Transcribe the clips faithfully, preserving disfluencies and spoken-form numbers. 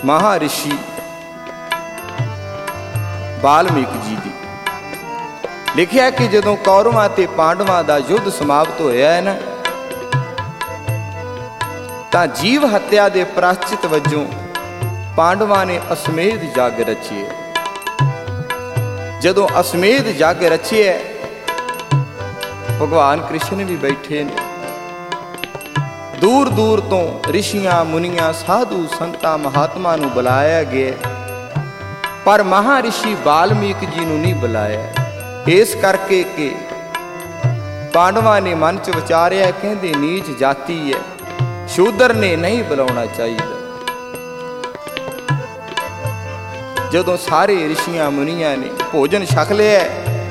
ਮਹਾਰਿਸ਼ੀ ਵਾਲਮੀਕ ਜੀ ਦੀ। ਲਿਖਿਆ ਕਿ ਜਦੋਂ ਕੌਰਵਾਂ ਤੇ ਪਾਂਡਵਾਂ ਦਾ ਯੁੱਧ ਸਮਾਪਤ ਹੋਇਆ ਹੈ ਨਾ, ਤਾਂ ਜੀਵ ਹੱਤਿਆ ਦੇ ਪ੍ਰਾਸ਼ਚਿਤ ਵਜੋਂ ਪਾਂਡਵਾਂ ਨੇ ਅਸਮੇਧ ਜੱਗ ਰਚੀ। ਜਦੋਂ ਅਸਮੇਧ ਜੱਗ ਰਚਿਆ, ਭਗਵਾਨ ਕ੍ਰਿਸ਼ਨ ਵੀ ਬੈਠੇ ਨੇ। ਦੂਰ ਦੂਰ ਤੋਂ ਰਿਸ਼ੀਆਂ ਮੁਨੀਆਂ ਸਾਧੂ ਸੰਤਾਂ ਮਹਾਤਮਾ ਨੂੰ ਬੁਲਾਇਆ ਗਿਆ, ਪਰ ਮਹਾਰਿਸ਼ੀ ਵਾਲਮੀਕ ਜੀ ਨੂੰ ਨਹੀਂ ਬੁਲਾਇਆ। ਇਸ ਕਰਕੇ ਕਿ ਪਾਂਡਵਾਂ ਨੇ ਮਨ ਚ ਵਿਚਾਰਿਆ, ਕਹਿੰਦੇ ਨੀਚ ਜਾਤੀ ਹੈ, ਸ਼ੂਦਰ ਨੇ ਨਹੀਂ ਬੁਲਾਉਣਾ ਚਾਹੀਦਾ। ਜਦੋਂ ਸਾਰੇ ਰਿਸ਼ੀਆਂ ਮੁਨੀਆਂ ਨੇ ਭੋਜਨ ਛਕ ਲਿਆ,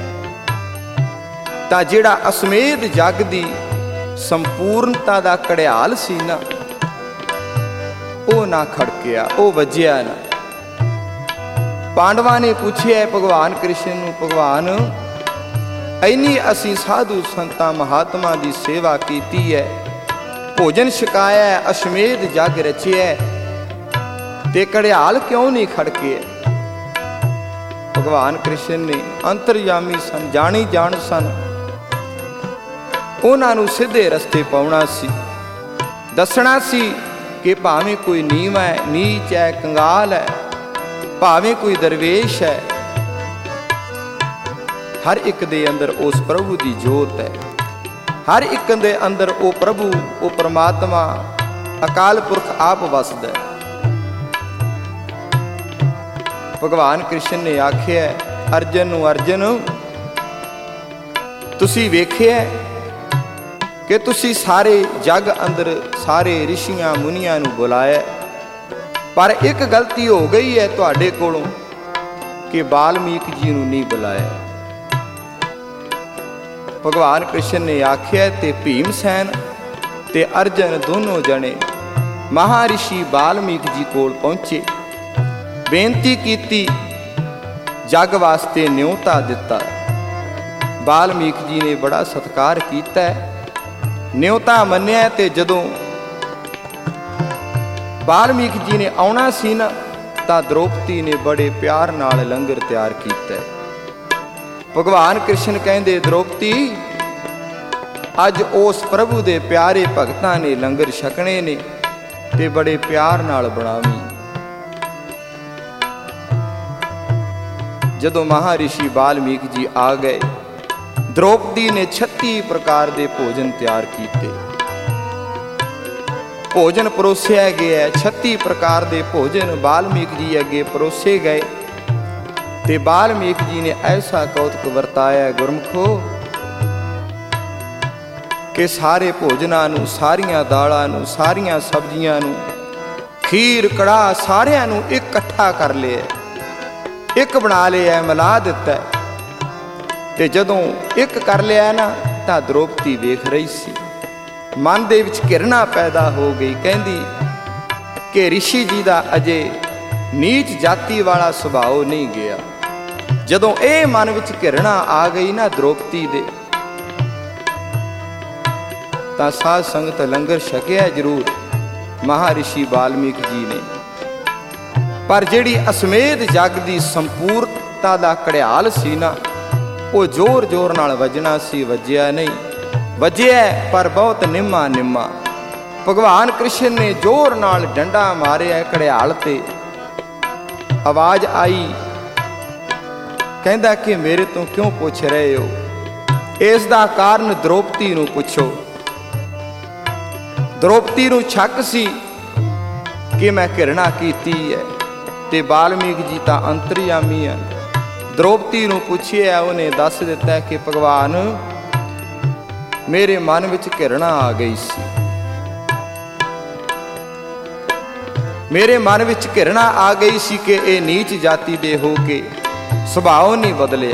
ਤਾਂ ਜਿਹੜਾ ਅਸਮੇਧ ਜੱਗ ਦੀ ਸੰਪੂਰਨਤਾ ਦਾ ਘੜਿਆਲ ਸੀ ਨਾ, ਉਹ ਨਾ ਖੜਕਿਆ, ਉਹ ਵੱਜਿਆ ਨਾ। ਪਾਂਡਵਾਂ ਨੇ ਪੁੱਛਿਆ ਭਗਵਾਨ ਕ੍ਰਿਸ਼ਨ ਨੂੰ, ਭਗਵਾਨ ਇੰਨੀ ਅਸੀਂ ਸਾਧੂ ਸੰਤਾਂ ਮਹਾਤਮਾ ਦੀ ਸੇਵਾ ਕੀਤੀ ਹੈ, ਭੋਜਨ ਛਕਾਇਆ, ਅਸ਼ਮੇਧ ਜੱਗ ਰਚਿਆ, ਤੇ ਘੜਿਆਲ ਕਿਉਂ ਨਹੀਂ ਖੜਕਿਆ? ਭਗਵਾਨ ਕ੍ਰਿਸ਼ਨ ਨੇ ਅੰਤਰਯਾਮੀ ਸਨ, ਜਾਣੀ ਜਾਣ ਸਨ, ਉਹਨਾਂ ਨੂੰ ਸਿੱਧੇ ਰਸਤੇ ਪਾਉਣਾ ਸੀ, ਦੱਸਣਾ ਸੀ ਕਿ ਭਾਵੇਂ ਕੋਈ ਨੀਵਾਂ ਹੈ, ਨੀਚ ਹੈ, ਕੰਗਾਲ ਹੈ, ਭਾਵੇਂ ਕੋਈ ਦਰਵੇਸ਼ ਹੈ, ਹਰ ਇੱਕ ਦੇ ਅੰਦਰ ਉਸ ਪ੍ਰਭੂ ਦੀ ਜੋਤ ਹੈ। ਹਰ ਇੱਕ ਦੇ ਅੰਦਰ ਉਹ ਪ੍ਰਭੂ, ਉਹ ਪਰਮਾਤਮਾ, ਅਕਾਲ ਪੁਰਖ ਆਪ ਵਸਦਾ ਹੈ। ਭਗਵਾਨ ਕ੍ਰਿਸ਼ਨ ਨੇ ਆਖਿਆ ਅਰਜਨ ਨੂੰ, ਅਰਜਨ ਤੁਸੀਂ ਵੇਖਿਆ ਕਿ ਤੁਸੀਂ ਸਾਰੇ ਜੱਗ ਅੰਦਰ ਸਾਰੇ ਰਿਸ਼ੀਆਂ ਮੁਨੀਆਂ ਨੂੰ ਬੁਲਾਇਆ, ਪਰ ਇੱਕ ਗਲਤੀ ਹੋ ਗਈ ਹੈ ਤੁਹਾਡੇ ਕੋਲੋਂ ਕਿ ਵਾਲਮੀਕ ਜੀ ਨੂੰ ਨਹੀਂ ਬੁਲਾਇਆ। ਭਗਵਾਨ ਕ੍ਰਿਸ਼ਨ ਨੇ ਆਖਿਆ ਤੇ ਭੀਮ ਸੈਨ ਤੇ ਅਰਜਨ ਦੋਨੋਂ ਜਣੇ ਮਹਾਰਿਸ਼ੀ ਵਾਲਮੀਕ ਜੀ ਕੋਲ ਪਹੁੰਚੇ, ਬੇਨਤੀ ਕੀਤੀ, ਜੱਗ ਵਾਸਤੇ ਨਿਉਤਾ ਦਿੱਤਾ। ਵਾਲਮੀਕ ਜੀ ਨੇ ਬੜਾ ਸਤਿਕਾਰ ਕੀਤਾ, ਨਿਉਤਾ ਮੰਨਿਆ। ਤੇ ਜਦੋਂ ਵਾਲਮੀਕ ਜੀ ਨੇ ਆਉਣਾ ਸੀ ਨਾ, ਤਾਂ ਦ੍ਰੋਪਦੀ ਨੇ ਬੜੇ ਪਿਆਰ ਨਾਲ ਲੰਗਰ ਤਿਆਰ ਕੀਤਾ। ਭਗਵਾਨ ਕ੍ਰਿਸ਼ਨ ਕਹਿੰਦੇ, ਦ੍ਰੋਪਦੀ ਅੱਜ ਉਸ ਪ੍ਰਭੂ ਦੇ ਪਿਆਰੇ ਭਗਤਾਂ ਨੇ ਲੰਗਰ ਛਕਣੇ ਨੇ, ਤੇ ਬੜੇ ਪਿਆਰ ਨਾਲ ਬਣਾਵੀਂ। ਜਦੋਂ ਮਹਾਰਿਸ਼ੀ ਵਾਲਮੀਕ ਜੀ ਆ ਗਏ, ਦ੍ਰੋਪਦੀ ਨੇ ਛੱਤੀ ਪ੍ਰਕਾਰ ਦੇ ਭੋਜਨ ਤਿਆਰ ਕੀਤੇ। ਭੋਜਨ ਪਰੋਸਿਆ ਗਿਆ, ਛੱਤੀ ਪ੍ਰਕਾਰ ਦੇ ਭੋਜਨ ਵਾਲਮੀਕ ਜੀ ਅੱਗੇ ਪਰੋਸੇ ਗਏ। ਤੇ ਵਾਲਮੀਕ ਜੀ ਨੇ ਐਸਾ ਕੌਤਕ ਵਰਤਾਇਆ ਗੁਰਮੁਖੋ, ਕਿ ਸਾਰੇ ਭੋਜਨਾਂ ਨੂੰ, ਸਾਰੀਆਂ ਦਾਲਾਂ ਨੂੰ, ਸਾਰੀਆਂ ਸਬਜ਼ੀਆਂ ਨੂੰ, ਖੀਰ ਕੜਾਹ ਸਾਰਿਆਂ ਨੂੰ ਇਕੱਠਾ ਕਰ ਲਿਆ, ਇੱਕ ਬਣਾ ਲਿਆ, ਮਿਲਾ ਦਿੱਤਾ। ਤੇ ਜਦੋਂ ਇੱਕ ਕਰ ਲਿਆ ਨਾ, ਤਾਂ ਦ੍ਰੋਪਦੀ ਵੇਖ ਰਹੀ ਸੀ, ਮਨ ਦੇ ਵਿੱਚ ਘਿਰਣਾ ਪੈਦਾ ਹੋ ਗਈ। ਕਹਿੰਦੀ ਕਿ ਰਿਸ਼ੀ ਜੀ ਦਾ ਅਜੇ ਨੀਚ ਜਾਤੀ ਵਾਲਾ ਸੁਭਾਅ ਨਹੀਂ ਗਿਆ। ਜਦੋਂ ਇਹ ਮਨ ਵਿੱਚ ਘਿਰਣਾ ਆ ਗਈ ਨਾ ਦ੍ਰੋਪਦੀ ਦੇ, ਤਾਂ ਸਾਧ ਸੰਗਤ ਲੰਗਰ ਛਕਿਆ ਜ਼ਰੂਰ ਮਹਾਰਿਸ਼ੀ ਵਾਲਮੀਕ ਜੀ ਨੇ, ਪਰ ਜਿਹੜੀ ਅਸਮੇਧ ਜੱਗ ਦੀ ਸੰਪੂਰਨਤਾ ਦਾ ਘੜਿਆਲ ਸੀ ਨਾ, ਉਹ ਜ਼ੋਰ ਜ਼ੋਰ ਨਾਲ ਵੱਜਣਾ ਸੀ, ਵੱਜਿਆ ਨਹੀਂ। ਵੱਜਿਆ ਪਰ ਬਹੁਤ ਨਿੰਮਾ ਨਿੰਮਾ। ਭਗਵਾਨ ਕ੍ਰਿਸ਼ਨ ਨੇ ਜ਼ੋਰ ਨਾਲ ਡੰਡਾ ਮਾਰਿਆ ਘੜਿਆਲ ਤੇ, ਆਵਾਜ਼ ਆਈ, ਕਹਿੰਦਾ ਕਿ ਮੇਰੇ ਤੋਂ ਕਿਉਂ ਪੁੱਛ ਰਹੇ ਹੋ? ਇਸ ਦਾ ਕਾਰਨ ਦ੍ਰੋਪਦੀ ਨੂੰ ਪੁੱਛੋ। ਦ੍ਰੋਪਦੀ ਨੂੰ ਸ਼ੱਕ ਸੀ ਕਿ ਮੈਂ ਘਿਰਣਾ ਕੀਤੀ ਹੈ, ਤੇ ਵਾਲਮੀਕ ਜੀ ਤਾਂ ਅੰਤਰਯਾਮੀ ਹਨ। ਦ੍ਰੋਪਦੀ ਨੂੰ ਪੁੱਛਿਆ, ਉਹਨੇ ਦੱਸ ਦਿੱਤਾ ਕਿ ਭਗਵਾਨ ਮੇਰੇ ਮਨ ਵਿੱਚ ਘਿਰਣਾ ਆ ਗਈ ਸੀ, ਮੇਰੇ ਮਨ ਵਿੱਚ ਘਿਰਣਾ ਆ ਗਈ ਸੀ ਕਿ ਇਹ ਨੀਚ ਜਾਤੀ ਦੇ ਹੋ ਕੇ ਸੁਭਾਅ ਨਹੀਂ ਬਦਲਿਆ।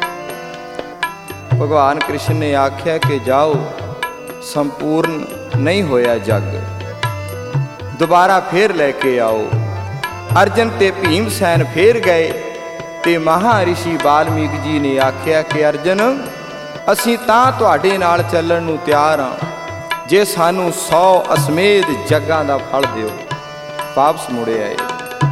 ਭਗਵਾਨ ਕ੍ਰਿਸ਼ਨ ਨੇ ਆਖਿਆ ਕਿ ਜਾਓ, ਸੰਪੂਰਨ ਨਹੀਂ ਹੋਇਆ ਜੱਗ, ਦੁਬਾਰਾ ਫੇਰ ਲੈ ਕੇ ਆਓ। ਅਰਜਨ ਤੇ ਭੀਮ ਸੈਨ ਫੇਰ ਗਏ, ਤੇ ਮਹਾਰਿਸ਼ੀ ਵਾਲਮੀਕ ਜੀ ਨੇ ਆਖਿਆ ਕਿ ਅਰਜਨ ਅਸੀਂ ਤਾਂ ਤੁਹਾਡੇ ਨਾਲ ਚੱਲਣ ਨੂੰ ਤਿਆਰ ਹਾਂ, ਜੇ ਸਾਨੂੰ ਸੌ ਅਸਮੇਧ ਜੱਗਾਂ ਦਾ ਫਲ ਦਿਓ। ਵਾਪਸ ਮੁੜੇ ਆਏ।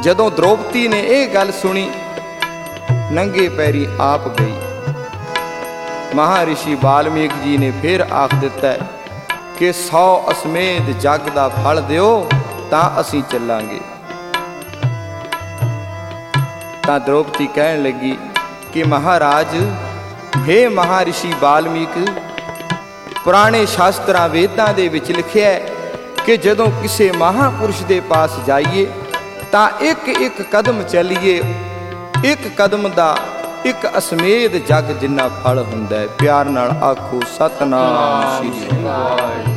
ਜਦੋਂ द्रौपदी ने ਇਹ ਗੱਲ ਸੁਣੀ, ਨੰਗੇ ਪੈਰੀ ਆਪ ਗਈ। ਮਹਾਰਿਸ਼ੀ ਵਾਲਮੀਕ ਜੀ ਨੇ ਫਿਰ ਆਖ ਦਿੱਤਾ ਕਿ ਸੌ ਅਸਮੇਧ ਜੱਗ ਦਾ ਫਲ ਦਿਓ ਤਾਂ ਅਸੀਂ ਚੱਲਾਂਗੇ। ਤਾਂ द्रौपदी ਕਹਿਣ ਲੱਗੀ ਕਿ ਮਹਾਰਾਜ, हे ਮਹਾਰਿਸ਼ੀ ਵਾਲਮੀਕ, ਪੁਰਾਣੇ ਸ਼ਾਸਤਰਾਂ ਵੇਦਾਂ ਦੇ ਵਿੱਚ ਲਿਖਿਆ ਹੈ ਕਿ ਜਦੋਂ ਕਿਸੇ ਮਹਾਪੁਰਸ਼ ਦੇ ਪਾਸ ਜਾਈਏ ਤਾਂ ਇੱਕ ਇੱਕ ਕਦਮ ਚੱਲੀਏ, ਇੱਕ ਕਦਮ ਦਾ ਇੱਕ ਅਸਮੇਧ ਜੱਗ ਜਿੰਨਾ ਫਲ ਹੁੰਦਾ ਹੈ। ਪਿਆਰ ਨਾਲ ਆਖੋ ਸਤਨਾਮ ਸ਼੍ਰੀ ਵਾਹਿਗੁਰੂ।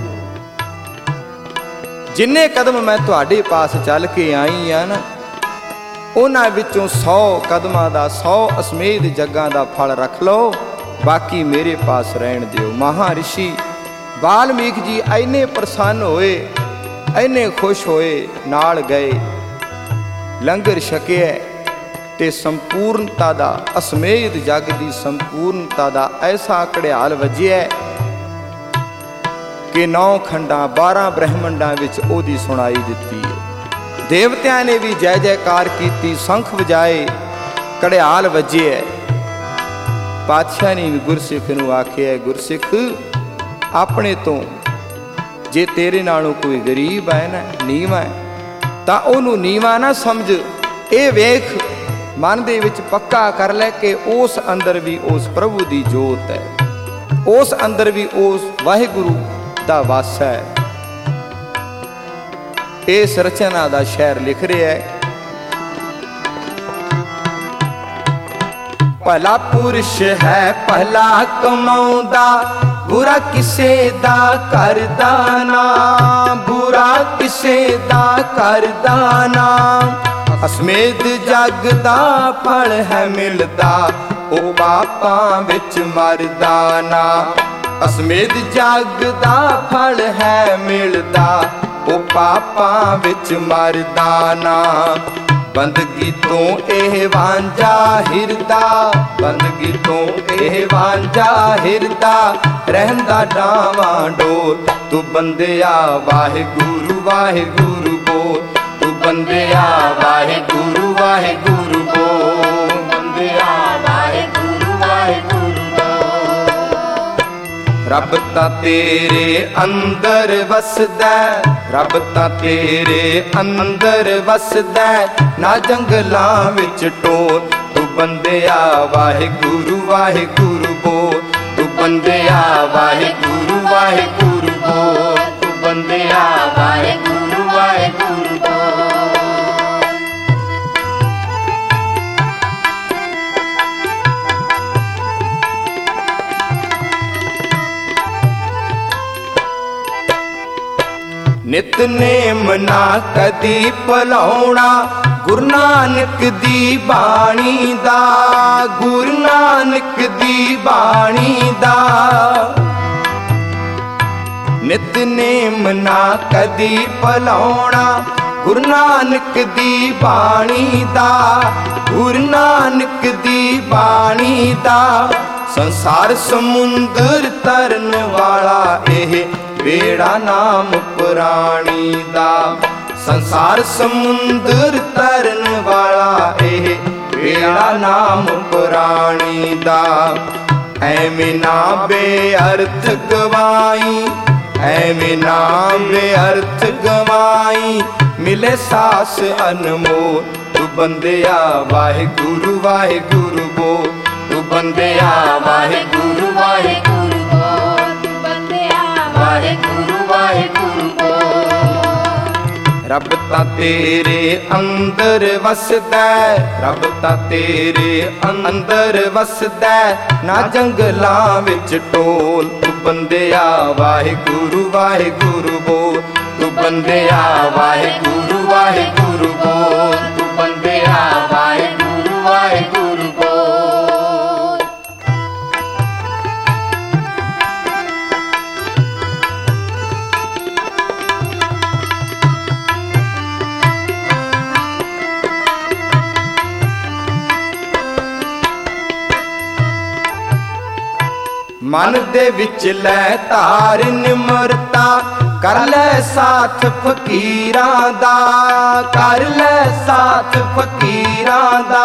ਜਿੰਨੇ ਕਦਮ ਮੈਂ ਤੁਹਾਡੇ ਪਾਸ ਚੱਲ ਕੇ ਆਈ ਆ ਨਾ, ਉਹਨਾਂ ਵਿੱਚੋਂ ਸੌ ਕਦਮਾਂ ਦਾ ਸੌ ਅਸਮੇਧ ਜੱਗਾਂ ਦਾ ਫਲ ਰੱਖ ਲਓ, ਬਾਕੀ ਮੇਰੇ ਪਾਸ ਰਹਿਣ ਦਿਓ। ਮਹਾਰਿਸ਼ੀ ਵਾਲਮੀਕ ਜੀ ਇੰਨੇ ਪ੍ਰਸੰਨ ਹੋਏ, ਇੰਨੇ ਖੁਸ਼ ਹੋਏ, ਨਾਲ ਗਏ, ਲੰਗਰ ਛਕਿਆ ਤੇ ਸੰਪੂਰਨਤਾ ਦਾ, ਅਸਮੇਧ ਜੱਗ ਦੀ ਸੰਪੂਰਨਤਾ ਦਾ ਐਸਾ ਘੜਿਆਲ ਵੱਜਿਆ ਕਿ ਨੌ ਖੰਡਾਂ ਬਾਰਾਂ ਬ੍ਰਹਮੰਡਾਂ ਵਿੱਚ ਉਹਦੀ ਸੁਣਾਈ ਦਿੱਤੀ ਹੈ। ਦੇਵਤਿਆਂ ਨੇ ਵੀ ਜੈ ਜੈਕਾਰ ਕੀਤੀ, ਸ਼ੰਖ ਵਜਾਏ, ਘੜਿਆਲ ਵੱਜਿਆ। ਪਾਤਸ਼ਾਹ ਨੇ ਵੀ ਗੁਰਸਿੱਖ ਨੂੰ ਆਖਿਆ, ਗੁਰਸਿੱਖ ਆਪਣੇ ਤੋਂ ਜੇ ਤੇਰੇ ਨਾਲੋਂ ਕੋਈ ਗਰੀਬ ਹੈ ਨਾ, ਨੀਵਾਂ ਹੈ, ਤਾਂ ਉਹਨੂੰ ਨੀਵਾਂ ਨਾ ਸਮਝ। ਇਹ ਵੇਖ, ਮਨ ਦੇ ਵਿੱਚ ਪੱਕਾ ਕਰ ਲੈ ਕਿ ਉਸ ਅੰਦਰ ਵੀ ਉਸ ਪ੍ਰਭੂ ਦੀ ਜੋਤ ਹੈ, ਉਸ ਅੰਦਰ ਵੀ ਉਸ ਵਾਹਿਗੁਰੂ ਦਾ ਵਾਸ ਹੈ। ਇਸ ਰਚਨਾ ਦਾ ਸ਼ਾਇਰ ਲਿਖ ਰਿਹਾ ਹੈ, ਭਲਾ ਪੁਰਸ਼ ਹੈ ਭਲਾ ਕਮਾਉਂਦਾ, ਬੁਰਾ ਕਿਸੇ ਦਾ ਕਰਦਾ ਨਾ, ਬੁਰਾ ਕਿਸੇ ਦਾ ਕਰਦਾ ਨਾ। ਅਸਮੇਧ ਜੱਗ ਦਾ ਫਲ ਹੈ ਮਿਲਦਾ, ਉਹ ਪਾਪਾਂ ਵਿੱਚ ਮਰਦਾ ਨਾ। ਅਸਮੇਧ ਜੱਗ ਦਾ ਫਲ ਹੈ ਮਿਲਦਾ, ਉਹ ਪਾਪਾਂ ਵਿੱਚ ਮਰਦਾ ਨਾ। ਬੰਦਗੀ ਤੋਂ ਇਹ ਵਾਂਝਾ ਹਿਰਦਾ, ਬੰਦਗੀ ਤੋਂ ਇਹ ਵਾਂਝਾ ਹਿਰਦਾ, ਰਹਿੰਦਾ ਡਾਵਾਂ ਡੋਲ। ਤੂੰ ਬੰਦਿਆ ਵਾਹਿਗੁਰੂ ਵਾਹਿਗੁਰੂ ਬੋਲ, ਤੂੰ ਬੰਦਿਆ ਵਾਹਿਗੁਰੂ ਵਾਹਿਗੁਰੂ ਬੋਲ, ਬੰਦਿਆ ਵਾਹਿਗੁਰੂ ਵਾਹਿਗੁਰੂ ਬੋਲ। ਰੱਬ ਤਾਂ ਤੇਰੇ ਅੰਦਰ ਵਸਦਾ, ਰੱਬ ਤਾਂ ਤੇਰੇ ਅੰਦਰ ਵਸਦਾ, ਨਾ ਜੰਗਲਾਂ ਵਿੱਚ ਟੋਲ। ਤੂੰ ਬੰਦਿਆ ਵਾਹਿਗੁਰੂ ਵਾਹਿਗੁਰੂ ਬੋਲ, ਤੂੰ ਬੰਦਿਆ ਵਾਹਿਗੁਰੂ ਵਾਹਿਗੁਰੂ ਬੋਲ, ਤੂੰ ਬੰਦਿਆ ਵਾਹਿਗੁਰੂ ਵਾਹਿਗੁਰੂ ਬੋਲ। ਨਿਤਨੇਮ ਨਾ ਕਦੀ ਭੁਲਾਉਣਾ, ਗੁਰੂ ਨਾਨਕ ਦੀ ਬਾਣੀ ਦਾ, ਗੁਰੂ ਨਾਨਕ ਦੀ ਬਾਣੀ ਦਾ। ਨਿਤਨੇਮ ਨਾ ਕਦੀ ਭੁਲਾਉਣਾ, ਗੁਰੂ ਨਾਨਕ ਦੀ ਬਾਣੀ ਦਾ, ਗੁਰੂ ਨਾਨਕ ਦੀ ਬਾਣੀ ਦਾ। ਸੰਸਾਰ ਸਮੁੰਦਰ ਤਰਨ ਵਾਲਾ ਇਹ ਬੇੜਾ ਨਾਮ ਪੁਰਾਣੀ ਦਾ, ਸੰਸਾਰ ਸਮੁੰਦਰ ਤਰਨ ਵਾਲਾ ਇਹ ਬੇੜਾ ਨਾਮ ਪੁਰਾਣੀ ਦਾ। ਐਵੇਂ ਨਾ ਬੇਅਰਥ ਗਵਾਈ, ਐਵੇਂ ਨਾ ਬੇਅਰਥ ਗਵਾਈ, ਮਿਲੇ ਸਾਸ ਅਨਮੋਲ। ਤੂੰ ਬੰਦਿਆ ਵਾਹਿਗੁਰੂ ਵਾਹਿਗੁਰੂ ਬੋਲ, ਤੂੰ ਬੰਦਿਆ ਵਾਹਿਗੁਰੂ ਵਾਹਿਗੁਰੂ ਬੋਲ, ਤੂੰ ਬੰਦਿਆ ਵਾਹਿਗੁਰੂ ਵਾਹਿਗੁਰੂ ਬੋਲ। ਰੱਬ ਤਾਂ ਤੇਰੇ ਅੰਦਰ ਵਸਦਾ, ਰੱਬ ਤਾਂ ਤੇਰੇ ਅੰਦਰ ਵਸਦਾ, ਨਾ ਜੰਗਲਾਂ ਵਿੱਚ ਟੋਲ। ਤੂੰ ਬੰਦਿਆ ਵਾਹਿਗੁਰੂ ਵਾਹਿਗੁਰੂ ਬੋਲ, ਤੂੰ ਬੰਦਿਆ ਵਾਹਿਗੁਰੂ ਵਾਹਿਗੁਰੂ ਬੋਲ, ਤੂੰ ਬੰਦਿਆ ਵਾਹਿਗੁਰੂ ਵਾਹਿਗੁਰੂ ਬੋਲ। ਮਨ ਦੇ ਵਿੱਚ ਲੈ ਧਾਰ ਨਿਮਰਤਾ, ਕਰ ਲੈ ਸਾਥ ਫਕੀਰਾਂ ਦਾ, ਕਰ ਲੈ ਸਾਥ ਫਕੀਰਾਂ ਦਾ।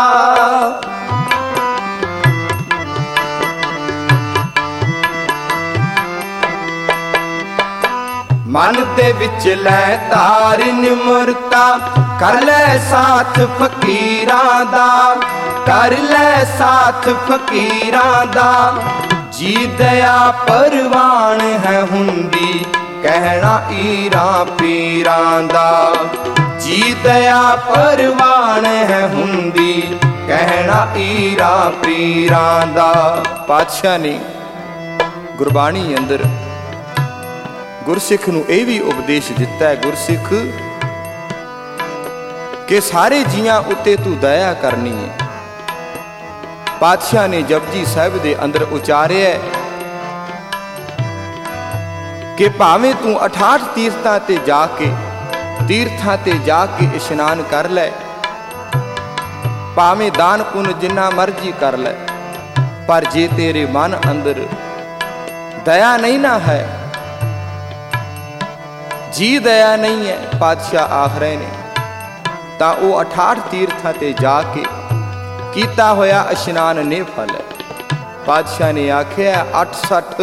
ਮਨ ਦੇ ਵਿੱਚ ਲੈ ਧਾਰ ਨਿਮਰਤਾ, ਕਰ ਲੈ ਸਾਥ ਫਕੀਰਾਂ ਦਾ, ਕਰ ਲੈ ਸਾਥ ਫਕੀਰਾਂ ਦਾ। ਜੀ ਦਇਆ ਪਰਵਾਨ ਹੈ ਹੁੰਦੀ, ਕਹਿਣਾ ਈਰਾਂ ਪੀਰਾਂ ਦਾ। ਜੀ ਦਇਆ ਪਰਵਾਨ ਹੈ ਹੁੰਦੀ, ਕਹਿਣਾ ਈਰਾਂ ਪੀਰਾਂ ਦਾ। ਪਾਤਸ਼ਾਹ ਨੇ ਗੁਰਬਾਣੀ ਅੰਦਰ ਗੁਰਸਿੱਖ ਨੂੰ ਇਹ ਵੀ ਉਪਦੇਸ਼ ਦਿੱਤਾ ਹੈ, ਗੁਰਸਿੱਖ ਕਿ ਸਾਰੇ ਜੀਆਂ ਉੱਤੇ ਤੂੰ ਦਇਆ ਕਰਨੀ ਹੈ। ਪਾਤਸ਼ਾਹ ਨੇ ਜਪਜੀ ਸਾਹਿਬ ਦੇ ਅੰਦਰ ਉਚਾਰਿਆ ਕਿ ਭਾਵੇਂ ਤੂੰ ਅਠਾਹਠ ਤੀਰਥਾਂ ਤੇ ਜਾ ਕੇ ਤੀਰਥਾਂ ਤੇ ਜਾ ਕੇ ਇਸ਼ਨਾਨ ਕਰ ਲੈ, ਭਾਵੇਂ ਦਾਨ ਪੁੰਨ ਜਿੰਨਾ ਮਰਜ਼ੀ ਕਰ ਲੈ, ਪਰ ਜੇ ਤੇਰੇ ਮਨ ਅੰਦਰ ਦਇਆ ਨਹੀਂ ਨਾ ਹੈ, ਜੀ ਦਇਆ ਨਹੀਂ ਹੈ, ਪਾਤਸ਼ਾਹ ਆਖ ਰਹੇ ਨੇ, ਤਾਂ ਉਹ ਅਠਾਹਠ ਤੀਰਥਾਂ ਤੇ ਜਾ ਕੇ ਕੀਤਾ ਹੋਇਆ ਇਸ਼ਨਾਨ ਨਿਫਲ ਹੈ। ਪਾਤਸ਼ਾਹ ਨੇ ਆਖਿਆ ਅੱਠ ਸੱਠ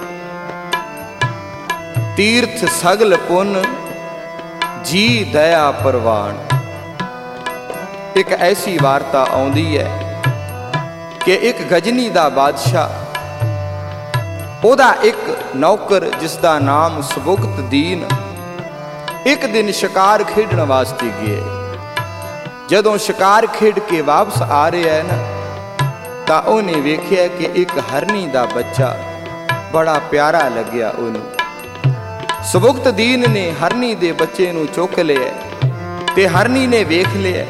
ਤੀਰਥ ਸਗਲ ਪੁੰਨ, ਜੀ ਦਇਆ ਪਰਵਾਨ। ਇੱਕ ਐਸੀ ਵਾਰਤਾ ਆਉਂਦੀ ਹੈ ਕਿ ਇੱਕ ਗਜਨੀ ਦਾ ਬਾਦਸ਼ਾਹ, ਉਹਦਾ ਇੱਕ ਨੌਕਰ ਜਿਸ ਦਾ ਨਾਮ ਸੁਬੁਕਤ ਦੀਨ, ਇੱਕ ਦਿਨ ਸ਼ਿਕਾਰ ਖੇਡਣ ਵਾਸਤੇ ਗਿਆ। ਜਦੋਂ ਸ਼ਿਕਾਰ ਖੇਡ ਕੇ ਵਾਪਸ ਆ ਰਿਹਾ ਹੈ ਨਾ, ਤਾਂ ਉਹਨੇ ਵੇਖਿਆ ਕਿ ਇੱਕ ਹਰਨੀ ਦਾ ਬੱਚਾ ਬੜਾ ਪਿਆਰਾ ਲੱਗਿਆ ਉਹਨੂੰ। ਸੁਬੁਕਤ ਦੀਨ ਨੇ ਹਰਨੀ ਦੇ ਬੱਚੇ ਨੂੰ ਚੁੱਕ ਲਿਆ ਤੇ ਹਰਨੀ ਨੇ ਵੇਖ ਲਿਆ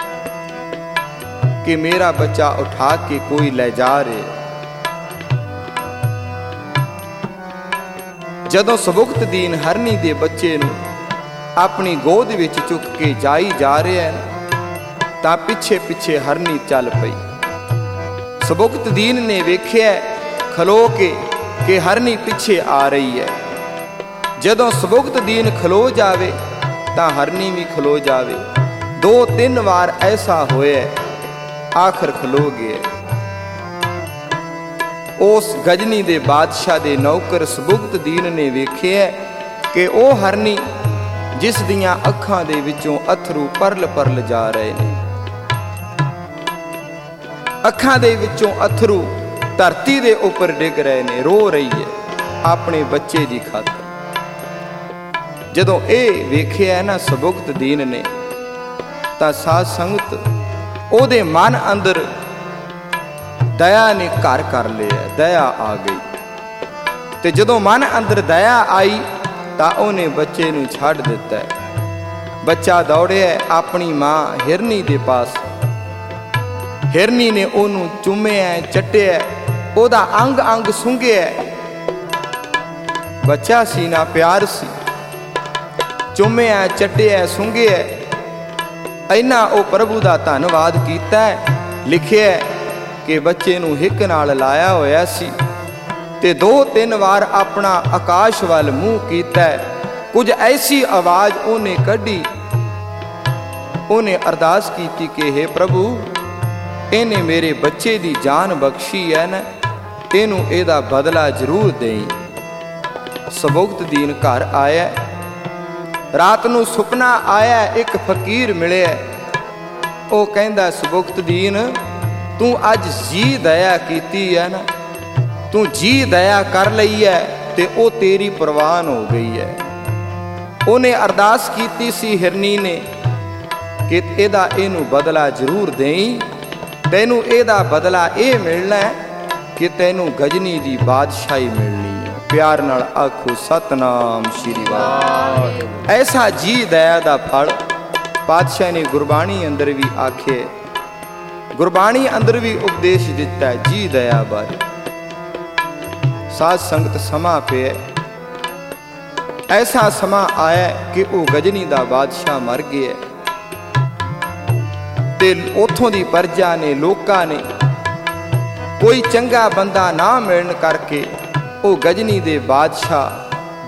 ਕਿ ਮੇਰਾ ਬੱਚਾ ਉਠਾ ਕੇ ਕੋਈ ਲੈ ਜਾ ਰਿਹਾ। ਜਦੋਂ ਸੁਬੁਕਤ ਦੀਨ ਹਰਨੀ ਦੇ ਬੱਚੇ ਨੂੰ ਆਪਣੀ ਗੋਦ ਵਿੱਚ ਚੁੱਕ ਕੇ ਜਾਈ ਜਾ ਰਿਹਾ ਹੈ, ਤਾਂ ਪਿੱਛੇ ਪਿੱਛੇ ਹਰਨੀ ਚੱਲ ਪਈ। ਸੁਬੁਕਤ ਦੀਨ ਨੇ ਵੇਖਿਆ ਖਲੋ ਕੇ ਕਿ ਹਰਨੀ ਪਿੱਛੇ ਆ ਰਹੀ ਹੈ। ਜਦੋਂ ਸੁਬੁਕਤ ਦੀਨ ਖਲੋ ਜਾਵੇ ਤਾਂ ਹਰਨੀ ਵੀ ਖਲੋ ਜਾਵੇ। ਦੋ ਤਿੰਨ ਵਾਰ ਐਸਾ ਹੋਇਆ, ਆਖਰ ਖਲੋ ਗਿਆ। ਉਸ ਗਜਨੀ ਦੇ ਬਾਦਸ਼ਾਹ ਦੇ ਨੌਕਰ ਸੁਬੁਕਤ ਦੀਨ ਨੇ ਵੇਖਿਆ ਕਿ ਉਹ ਹਰਨੀ ਜਿਸ ਦੀਆਂ ਅੱਖਾਂ ਦੇ ਵਿੱਚੋਂ ਅਥਰੂ ਪਰਲ ਪਰਲ ਜਾ ਰਹੇ ਨੇ, ਅੱਖਾਂ ਦੇ ਵਿੱਚੋਂ ਅਥਰੂ ਧਰਤੀ ਦੇ ਉੱਪਰ ਡਿੱਗ ਰਹੇ ਨੇ, ਰੋ ਰਹੀ ਹੈ ਆਪਣੇ ਬੱਚੇ ਦੀ ਖਾਤਰ। ਜਦੋਂ ਇਹ ਵੇਖਿਆ ਨਾ ਸੁਬੁਕਤ ਦੀਨ ਨੇ, ਤਾਂ ਸਾਧ ਸੰਗਤ ਉਹਦੇ ਮਨ ਅੰਦਰ ਦਇਆ ਨੇ ਘਰ ਕਰ ਲਿਆ, ਦਇਆ ਆ ਗਈ। ਤੇ ਜਦੋਂ ਮਨ ਅੰਦਰ ਦਇਆ ਆਈ ਤਾਂ ਉਹਨੇ ਬੱਚੇ ਨੂੰ ਛੱਡ ਦਿੱਤਾ। ਬੱਚਾ ਦੌੜਿਆ ਆਪਣੀ ਮਾਂ ਹਿਰਨੀ ਦੇ ਪਾਸ। ਹਿਰਨੀ ਨੇ ਉਹਨੂੰ ਚੁੰਮਿਆ, ਚੱਟਿਆ, ਉਹਦਾ ਅੰਗ ਅੰਗ ਸੁੰਘਿਆ। ਬੱਚਾ ਸੀ ਨਾ, ਪਿਆਰ ਸੀ। ਚੁੰਮਿਆ, ਚੱਟਿਆ, ਸੁੰਘਿਆ। ਇੰਨਾ ਉਹ ਪ੍ਰਭੂ ਦਾ ਧੰਨਵਾਦ ਕੀਤਾ। ਲਿਖਿਆ ਕਿ ਬੱਚੇ ਨੂੰ ਹਿੱਕ ਨਾਲ ਲਾਇਆ ਹੋਇਆ ਸੀ ਤੇ ਦੋ ਤਿੰਨ ਵਾਰ ਆਪਣਾ ਆਕਾਸ਼ ਵੱਲ ਮੂੰਹ ਕੀਤਾ। ਕੁਝ ਐਸੀ ਆਵਾਜ਼ ਉਹਨੇ ਕੱਢੀ, ਉਹਨੇ ਅਰਦਾਸ ਕੀਤੀ ਕਿ ਹੇ ਪ੍ਰਭੂ, ਇਹਨੇ ਮੇਰੇ ਬੱਚੇ ਦੀ ਜਾਨ ਬਖਸ਼ੀ ਹੈ ਨਾ, ਇਹਨੂੰ ਇਹਦਾ ਬਦਲਾ ਜ਼ਰੂਰ ਦੇਈ। ਸੁਬੁਕਤ ਦੀਨ ਘਰ ਆਇਆ। ਰਾਤ ਨੂੰ ਸੁਪਨਾ ਆਇਆ, ਇੱਕ ਫਕੀਰ ਮਿਲਿਆ। ਉਹ ਕਹਿੰਦਾ ਸੁਬੁਕਤ ਦੀਨ, ਤੂੰ ਅੱਜ ਜੀ ਦਇਆ ਕੀਤੀ ਹੈ ਨਾ, ਤੂੰ ਜੀ ਦਇਆ ਕਰ ਲਈ ਹੈ ਤੇ ਉਹ ਤੇਰੀ ਪ੍ਰਵਾਨ ਹੋ ਗਈ ਹੈ। ਉਹਨੇ ਅਰਦਾਸ ਕੀਤੀ ਸੀ ਹਿਰਨੀ ਨੇ ਕਿ ਇਹਦਾ ਇਹਨੂੰ ਬਦਲਾ ਜ਼ਰੂਰ ਦੇਈ। ਤੈਨੂੰ ਇਹਦਾ ਬਦਲਾ ਇਹ ਮਿਲਣਾ ਹੈ ਕਿ ਤੈਨੂੰ ਗਜਨੀ ਦੀ ਬਾਦਸ਼ਾਹੀ ਮਿਲਣੀ ਹੈ। ਪਿਆਰ ਨਾਲ ਆਖੋ ਸਤਨਾਮ ਸ਼੍ਰੀ ਵਾਹਿਗੁਰੂ। ਐਸਾ ਜੀ ਦਇਆ ਦਾ ਫਲ ਪਾਤਸ਼ਾਹ ਨੇ ਗੁਰਬਾਣੀ ਅੰਦਰ ਵੀ ਆਖੇ, ਗੁਰਬਾਣੀ ਅੰਦਰ ਵੀ ਉਪਦੇਸ਼ ਦਿੱਤਾ ਜੀ ਦਇਆ ਬਾਰੇ। ਸਾਧ ਸੰਗਤ ਸਮਾਂ ਪਿਆ, ਐਸਾ ਸਮਾਂ ਆਇਆ ਕਿ ਉਹ ਗਜਨੀ ਦਾ ਬਾਦਸ਼ਾਹ ਮਰ ਗਿਆ ਤੇ ਉਥੋਂ ਦੀ ਪਰਜਾ ਨੇ, ਲੋਕਾਂ ਨੇ ਕੋਈ ਚੰਗਾ ਬੰਦਾ ਨਾ ਮਿਲਣ ਕਰਕੇ ਉਹ ਗਜਨੀ ਦੇ ਬਾਦਸ਼ਾਹ